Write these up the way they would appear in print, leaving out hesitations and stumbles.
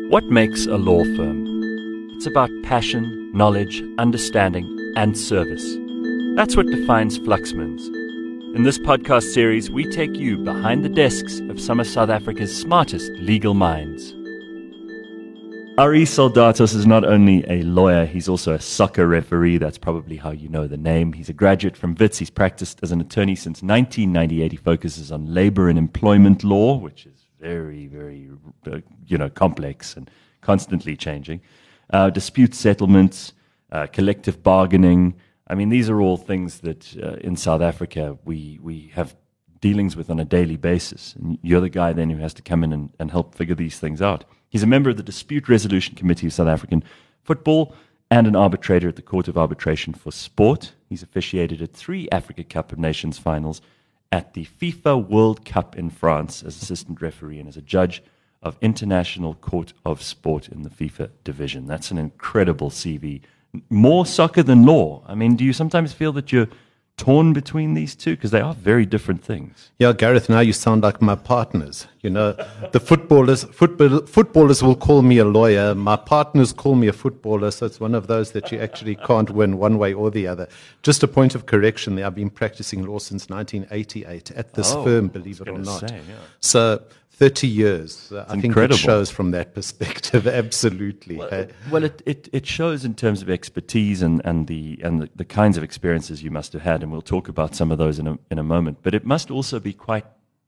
What makes a law firm? It's about passion, knowledge, understanding, and service. That's what defines Fluxmans. In this podcast series, we take you behind the desks of some of South Africa's smartest legal minds. Ari Soldatos is not only a lawyer, he's also a soccer referee. That's probably how you know the name. He's a graduate from Wits. He's practiced as an attorney since 1998. He focuses on labor and employment law, which is very, very, complex and constantly changing. Dispute settlements, collective bargaining. I mean, these are all things that in South Africa we have dealings with on a daily basis. And you're the guy then who has to come in and help figure these things out. He's a member of the Dispute Resolution Committee of South African Football and an arbitrator at the Court of Arbitration for Sport. He's officiated at 3 Africa Cup of Nations finals, at the FIFA World Cup in France as assistant referee, and as a judge of International Court of Sport in the FIFA division. That's an incredible CV. More soccer than law. I mean, do you sometimes feel that you're torn between these two? Because they are very different things. Yeah, Gareth, now you sound like my partners. You know, the footballers will call me a lawyer. My partners call me a footballer. So it's one of those that you actually can't win one way or the other. Just a point of correction there. I've been practicing law since 1988 at this firm, believe it or not. So 30 years. I think incredible. It shows from that perspective, absolutely. Well, it shows in terms of expertise and the kinds of experiences you must have had, and we'll talk about some of those in a moment. But it must also be quite,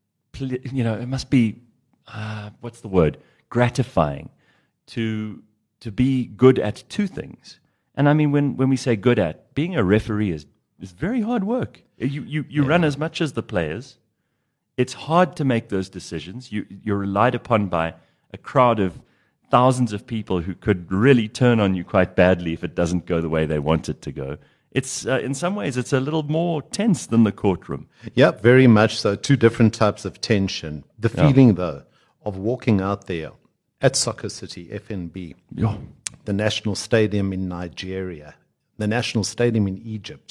it must be, what's the word, gratifying to be good at two things. And I mean, when we say good at, being a referee is very hard work. You run as much as the players. It's hard to make those decisions. You're relied upon by a crowd of thousands of people who could really turn on you quite badly if it doesn't go the way they want it to go. It's in some ways, it's a little more tense than the courtroom. Yeah, very much so. Two different types of tension. The feeling, though, of walking out there at Soccer City, FNB, the National Stadium in Nigeria, the National Stadium in Egypt,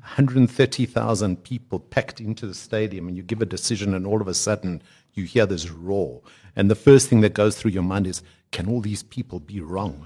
130,000 people packed into the stadium, and you give a decision, and all of a sudden you hear this roar. And the first thing that goes through your mind is, can all these people be wrong?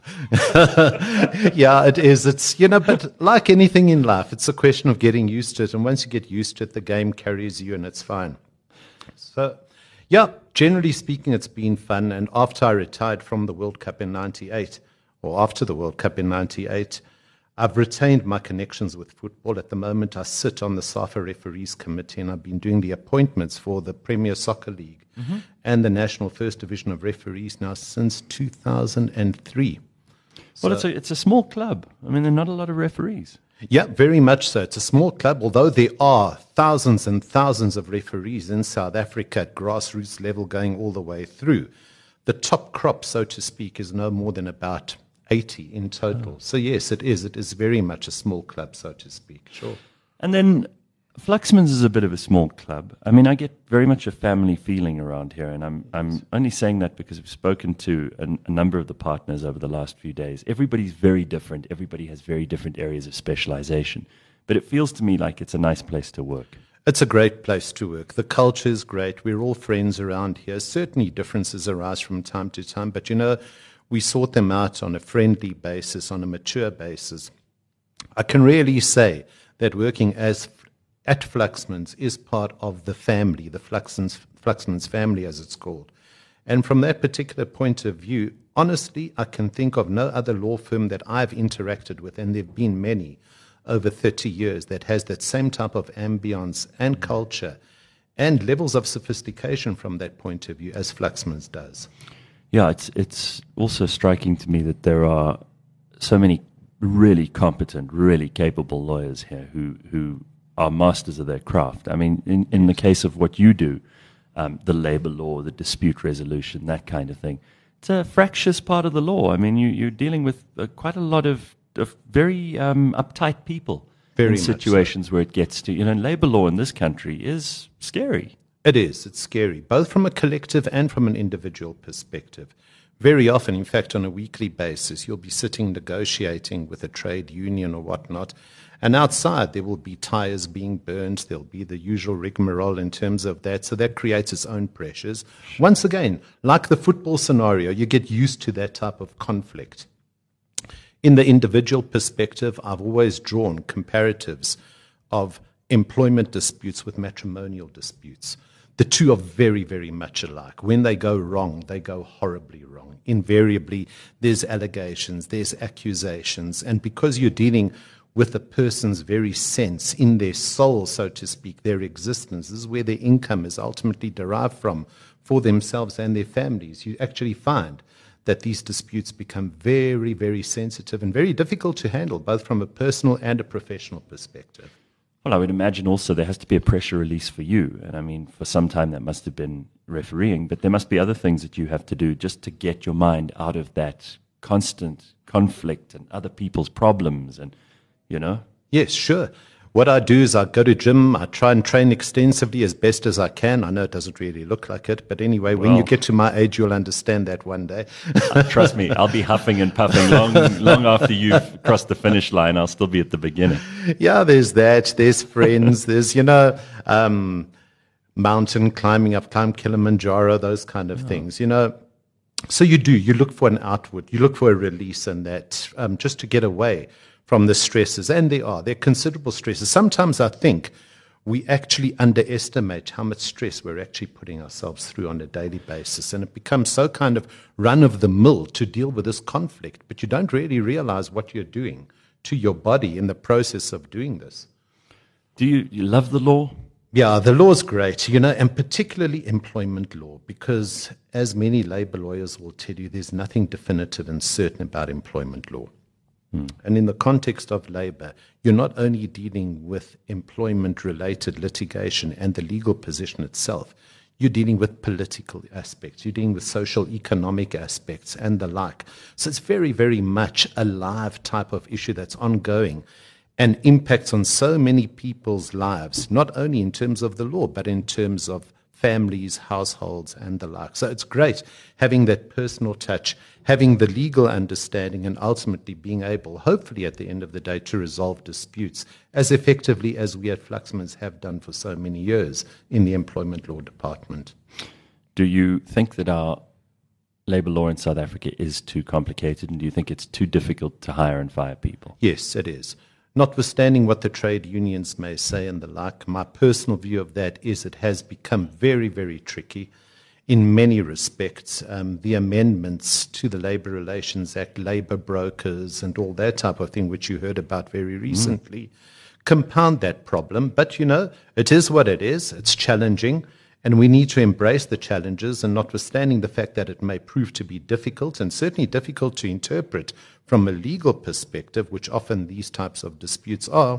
Yeah, it is. It's, but like anything in life, it's a question of getting used to it. And once you get used to it, the game carries you and it's fine. So, yeah, generally speaking, it's been fun. And after I retired from the World Cup in 98, or after the World Cup in 98, I've retained my connections with football. At the moment, I sit on the SAFA Referees Committee, and I've been doing the appointments for the Premier Soccer League and the National First Division of Referees now since 2003. Well, it's a small club. I mean, there are not a lot of referees. Yeah, very much so. It's a small club, although there are thousands and thousands of referees in South Africa at grassroots level going all the way through. The top crop, so to speak, is no more than about 80 in total. So yes, it is. It is very much a small club, so to speak. Sure. And then Fluxmans is a bit of a small club. I mean, I get very much a family feeling around here, and I'm only saying that because we've spoken to a number of the partners over the last few days. Everybody's very different. Everybody has very different areas of specialization. But it feels to me like it's a nice place to work. It's a great place to work. The culture is great. We're all friends around here. Certainly differences arise from time to time, but we sort them out on a friendly basis, on a mature basis. I can really say that working at Fluxmans is part of the family, the Fluxmans family, as it's called. And from that particular point of view, honestly, I can think of no other law firm that I've interacted with, and there have been many over 30 years, that has that same type of ambience and culture and levels of sophistication from that point of view as Fluxmans does. Yeah, it's also striking to me that there are so many really competent, really capable lawyers here who are masters of their craft. I mean, in the case of what you do, the labor law, the dispute resolution, that kind of thing, it's a fractious part of the law. I mean, you're dealing with quite a lot of very uptight people in situations where it gets to, labor law in this country is scary. It is. It's scary, both from a collective and from an individual perspective. Very often, in fact, on a weekly basis, you'll be sitting negotiating with a trade union or whatnot, And outside, there will be tires being burned. There'll be the usual rigmarole in terms of that. So that creates its own pressures. Once again, like the football scenario, you get used to that type of conflict. In the individual perspective, I've always drawn comparatives of employment disputes with matrimonial disputes. The two are very, very much alike. When they go wrong, they go horribly wrong. Invariably, there's allegations, there's accusations, and because you're dealing with a person's very sense, in their soul, so to speak, their existence, this is where their income is ultimately derived from for themselves and their families, you actually find that these disputes become very, very sensitive and very difficult to handle, both from a personal and a professional perspective. Well, I would imagine also there has to be a pressure release for you. And I mean, for some time that must have been refereeing, but there must be other things that you have to do just to get your mind out of that constant conflict and other people's problems and, you know? Yes, sure. What I do is I go to gym, I try and train extensively as best as I can. I know it doesn't really look like it, but anyway, when you get to my age, you'll understand that one day. Trust me, I'll be huffing and puffing long after you've crossed the finish line. I'll still be at the beginning. Yeah, there's that. There's friends. There's, mountain climbing. I've climbed Kilimanjaro, those kind of things, So you look for an outward, you look for a release in that just to get away from the stresses, and there are considerable stresses. Sometimes I think we actually underestimate how much stress we're actually putting ourselves through on a daily basis, and it becomes so kind of run-of-the-mill to deal with this conflict, but you don't really realize what you're doing to your body in the process of doing this. Do you love the law? Yeah, the law's great, and particularly employment law, because as many labor lawyers will tell you, there's nothing definitive and certain about employment law. And in the context of labor, you're not only dealing with employment-related litigation and the legal position itself, you're dealing with political aspects, you're dealing with social, economic aspects and the like. So it's very, very much a live type of issue that's ongoing and impacts on so many people's lives, not only in terms of the law, but in terms of families, households, and the like. So it's great having that personal touch, having the legal understanding, and ultimately being able, hopefully at the end of the day, to resolve disputes as effectively as we at Fluxmans have done for so many years in the employment law department. Do you think that our labor law in South Africa is too complicated, and do you think it's too difficult to hire and fire people? Yes, it is. Notwithstanding what the trade unions may say and the like, my personal view of that is it has become very, very tricky in many respects. The amendments to the Labour Relations Act, labour brokers and all that type of thing, which you heard about very recently, compound that problem. But, it is what it is. It's challenging. And we need to embrace the challenges, and notwithstanding the fact that it may prove to be difficult, and certainly difficult to interpret from a legal perspective, which often these types of disputes are,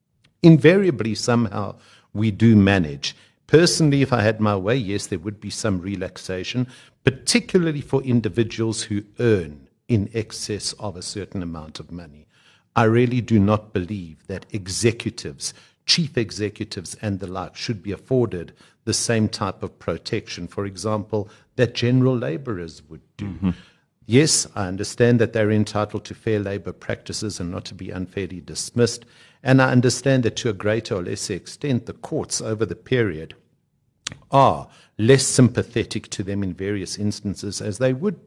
invariably somehow we do manage. Personally, if I had my way, yes, there would be some relaxation, particularly for individuals who earn in excess of a certain amount of money. I really do not believe that executives, chief executives and the like should be afforded the same type of protection, for example, that general laborers would do. Mm-hmm. Yes, I understand that they're entitled to fair labor practices and not to be unfairly dismissed. And I understand that to a greater or lesser extent, the courts over the period are less sympathetic to them in various instances as they would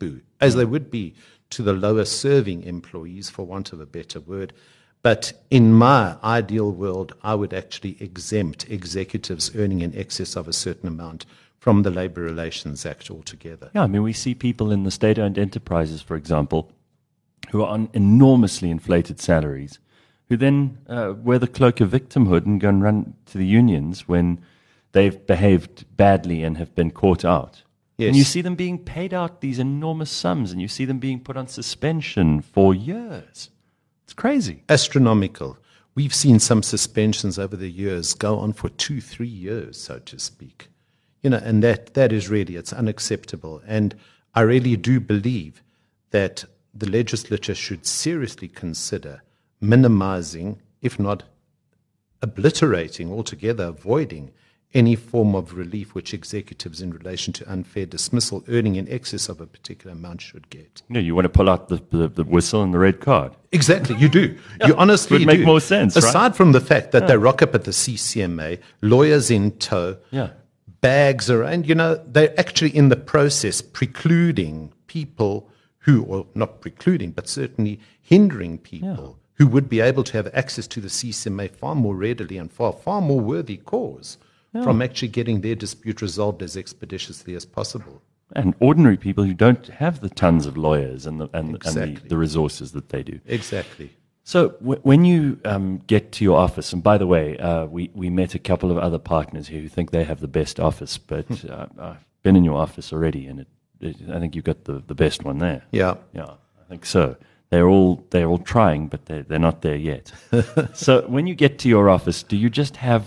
be to the lower serving employees, for want of a better word. But in my ideal world, I would actually exempt executives earning in excess of a certain amount from the Labour Relations Act altogether. Yeah, I mean, we see people in the state-owned enterprises, for example, who are on enormously inflated salaries, who then wear the cloak of victimhood and go and run to the unions when they've behaved badly and have been caught out. Yes. And you see them being paid out these enormous sums, and you see them being put on suspension for years. It's crazy. Astronomical. We've seen some suspensions over the years go on for 2-3 years, so to speak. And that is really, it's unacceptable. And I really do believe that the legislature should seriously consider minimizing, if not obliterating altogether, avoiding any form of relief which executives in relation to unfair dismissal earning in excess of a particular amount should get. Yeah, you want to pull out the whistle and the red card. Exactly, you do. You honestly would make do. more sense, right? Aside from the fact that they rock up at the CCMA, lawyers in tow, bags around, they're actually in the process precluding people who, or not precluding, but certainly hindering people who would be able to have access to the CCMA far more readily and far more worthy cause from actually getting their dispute resolved as expeditiously as possible. And ordinary people who don't have the tons of lawyers and the resources that they do. Exactly. So when you get to your office, and by the way, we met a couple of other partners here who think they have the best office, but I've been in your office already, and I think you've got the best one there. Yeah, I think so. They're all trying, but they're not there yet. So when you get to your office, do you just have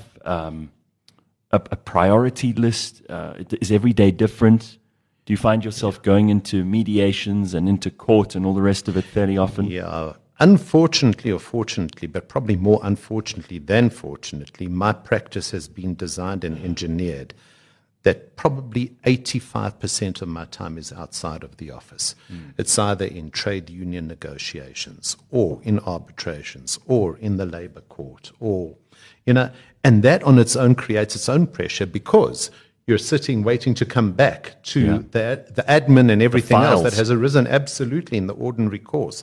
a priority list? Is every day different? Do you find yourself going into mediations and into court and all the rest of it fairly often? Yeah. Unfortunately or fortunately, but probably more unfortunately than fortunately, my practice has been designed and engineered that probably 85% of my time is outside of the office. It's either in trade union negotiations or in arbitrations or in the labor court or, and that on its own creates its own pressure because you're sitting waiting to come back to the admin and everything else that has arisen absolutely in the ordinary course.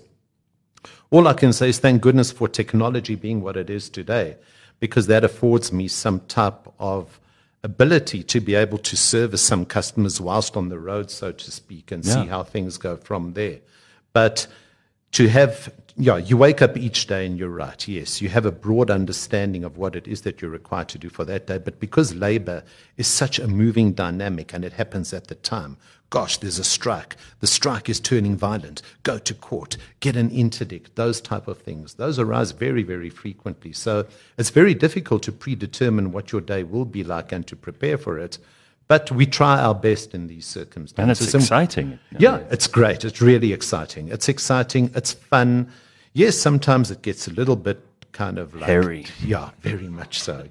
All I can say is thank goodness for technology being what it is today, because that affords me some type of ability to be able to service some customers whilst on the road, so to speak, and see how things go from there. But to have, you wake up each day and you're right, yes, you have a broad understanding of what it is that you're required to do for that day. But because labor is such a moving dynamic and it happens at the time, gosh, there's a strike. The strike is turning violent. Go to court, get an interdict, those type of things. Those arise very, very frequently. So it's very difficult to predetermine what your day will be like and to prepare for it. But we try our best in these circumstances. And it's exciting. Yeah, it's great. It's really exciting. It's exciting. It's fun. Yes, sometimes it gets a little bit kind of like... hairy. Yeah, very much so.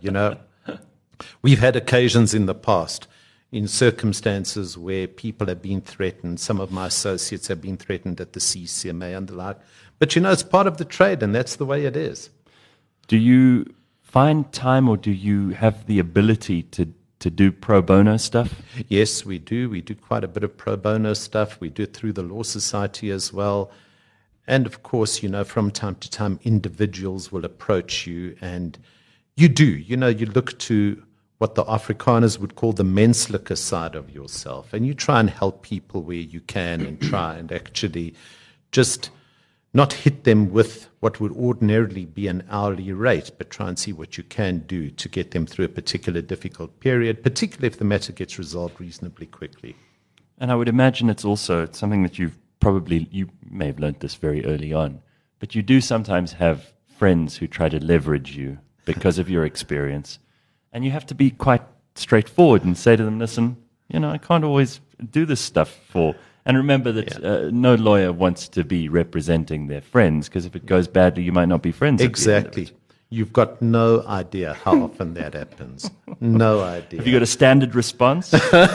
We've had occasions in the past in circumstances where people have been threatened. Some of my associates have been threatened at the CCMA and the like. But, it's part of the trade, and that's the way it is. Do you find time or do you have the ability to do pro bono stuff? Yes, we do. We do quite a bit of pro bono stuff. We do it through the Law Society as well. And, of course, from time to time, individuals will approach you, and you do. You look to what the Afrikaners would call the menselijke side of yourself. And you try and help people where you can and try and actually just not hit them with what would ordinarily be an hourly rate, but try and see what you can do to get them through a particular difficult period, particularly if the matter gets resolved reasonably quickly. And I would imagine it's something that you may have learnt this very early on, but you do sometimes have friends who try to leverage you because of your experience. And you have to be quite straightforward and say to them, listen, I can't always do this stuff for... And remember that no lawyer wants to be representing their friends, because if it goes badly, you might not be friends. Exactly. You've got no idea how often that happens. No idea. Have you got a standard response?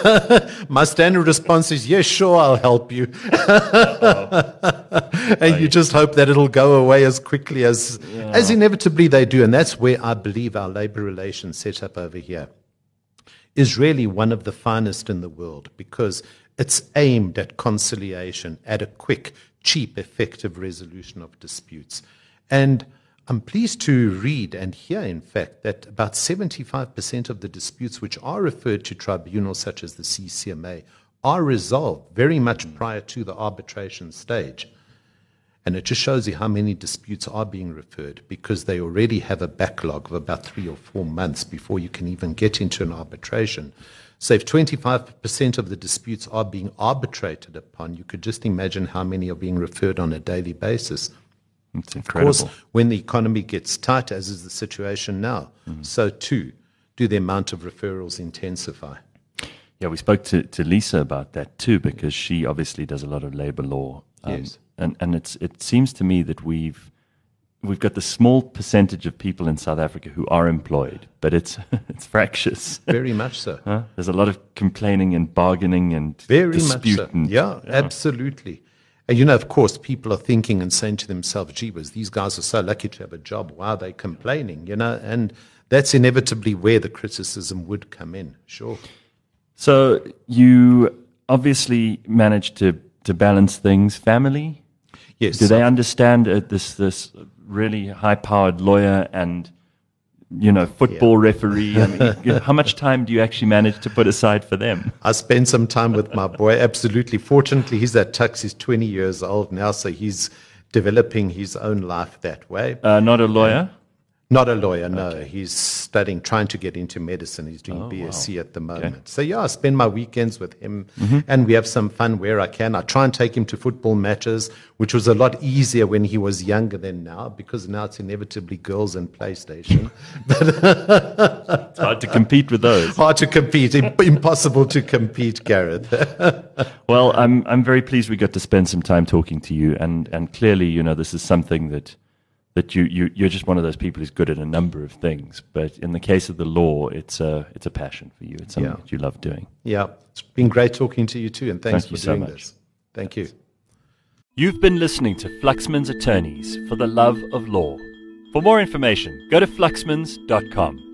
My standard response is, yes, sure, I'll help you. And you just hope that it'll go away as quickly as inevitably they do. And that's where I believe our labor relations setup over here is really one of the finest in the world, because it's aimed at conciliation, at a quick, cheap, effective resolution of disputes. And I'm pleased to read and hear, in fact, that about 75% of the disputes which are referred to tribunals such as the CCMA are resolved very much prior to the arbitration stage. And it just shows you how many disputes are being referred, because they already have a backlog of about 3 or 4 months before you can even get into an arbitration. So if 25% of the disputes are being arbitrated upon, you could just imagine how many are being referred on a daily basis. It's incredible. Of course, when the economy gets tight, as is the situation now, so too do the amount of referrals intensify. Yeah, we spoke to Lisa about that too, because she obviously does a lot of labor law. Yes. And it seems to me that we've we've got the small percentage of people in South Africa who are employed, but it's fractious. Very much so. Huh? There's a lot of complaining and bargaining and Very dispute. much so. Yeah, absolutely. And, of course, people are thinking and saying to themselves, gee whiz, these guys are so lucky to have a job. Why are they complaining? And that's inevitably where the criticism would come in. Sure. So you obviously managed to balance things. Family? Yes. Do they understand this really high-powered lawyer and football referee? I mean, how much time do you actually manage to put aside for them? I spend some time with my boy, absolutely. Fortunately, he's at Tux. He's 20 years old now, so he's developing his own life that way. Not a lawyer? Not a lawyer, no. Okay. He's studying, trying to get into medicine. He's doing BSc at the moment. Okay. So, I spend my weekends with him, and we have some fun where I can. I try and take him to football matches, which was a lot easier when he was younger than now, because now it's inevitably girls and PlayStation. It's hard to compete with those. Hard to compete. Impossible to compete, Gareth. Well, I'm very pleased we got to spend some time talking to you, and clearly, this is something that you're just one of those people who's good at a number of things. But in the case of the law, it's a passion for you. It's something that you love doing. Yeah, it's been great talking to you too, and thanks for doing this. Thank you. You've been listening to Fluxman's Attorneys for the Love of Law. For more information, go to fluxmans.com.